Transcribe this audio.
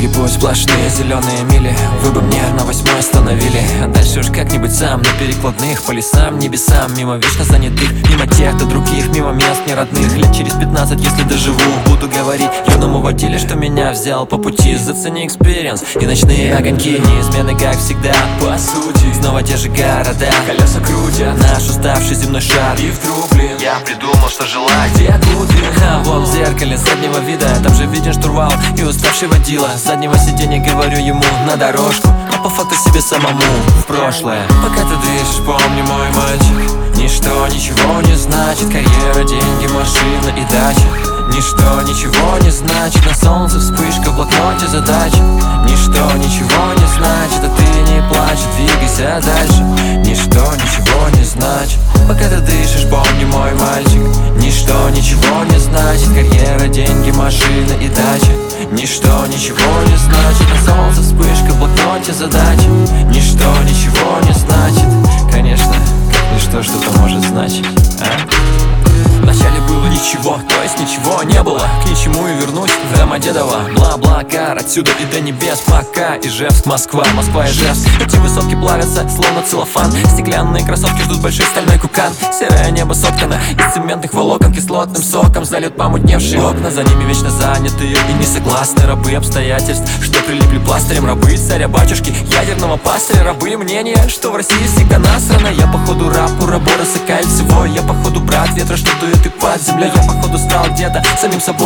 Долгий путь, сплошные зеленые мили. Вы бы мне на 8-й остановили. А дальше уж как-нибудь сам, на перекладных, по лесам, небесам. Мимо вечно занятых, мимо тех-то других, мимо мест неродных. Лет через 15, если доживу, буду говорить юному водиле, что меня взял по пути. Зацени экспириенс и ночные огоньки, неизменны, как всегда, по сути. Снова те же города, колеса крутят наш уставший земной шар. И вдруг, блин, я придумал, что желать где глубин. А вон в зеркале заднего вида, там же виден штурвал и уставший водила. С заднего сиденья говорю ему на дорожку, а по факту себе самому в прошлое. Пока ты дышишь, помни, мой мальчик, ничто ничего не значит. Карьера, деньги, машина и дача. Ничто ничего не значит. На солнце вспышка, в блокноте задача. Ничто ничего не значит, а ты не плачь, двигайся дальше. Ничто ничего не значит. Пока ты дышишь, помни, мой мальчик, ничто ничего не значит. Карьера, деньги, машина и дача. Ничто ничего не значит. На солнце вспышка, в блокноте задача. Ничто ничего не значит. Конечно, как ничто что-то может значить, Вначале было ничего, то есть ничего не было. К ничему и вернусь в Домодедово. Бла-бла-кар, отсюда и до небес. Пока Ижевск, Москва, Москва, Ижевск. Эти высотки плавятся, словно целлофан. Стеклянные кроссовки ждут большой стальной кукан. Серое небо соткано из цементных волокон. Кислотным соком залит помутневшие окна. За ними вечно занятые и не согласны рабы обстоятельств, что прилипли пластырем. Рабы царя-батюшки, ядерного пастыря. Рабы мнения, что в России всегда насрано. Я походу раб, урабора, сыкаль всего. Я походу брат ветра, что дует и под земля. Я походу стал где-то самим собой.